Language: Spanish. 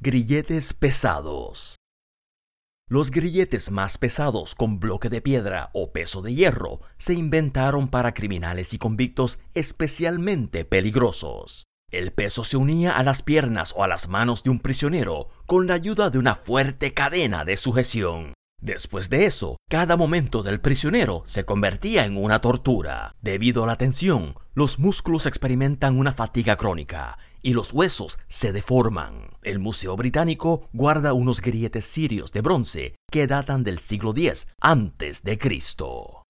Grilletes pesados. Los grilletes más pesados con bloque de piedra o peso de hierro se inventaron para criminales y convictos especialmente peligrosos. El peso se unía a las piernas o a las manos de un prisionero con la ayuda de una fuerte cadena de sujeción. Después de eso, cada momento del prisionero se convertía en una tortura. Debido a la tensión, los músculos experimentan una fatiga crónica y los huesos se deforman. El Museo Británico guarda unos grilletes sirios de bronce que datan del siglo X a.C.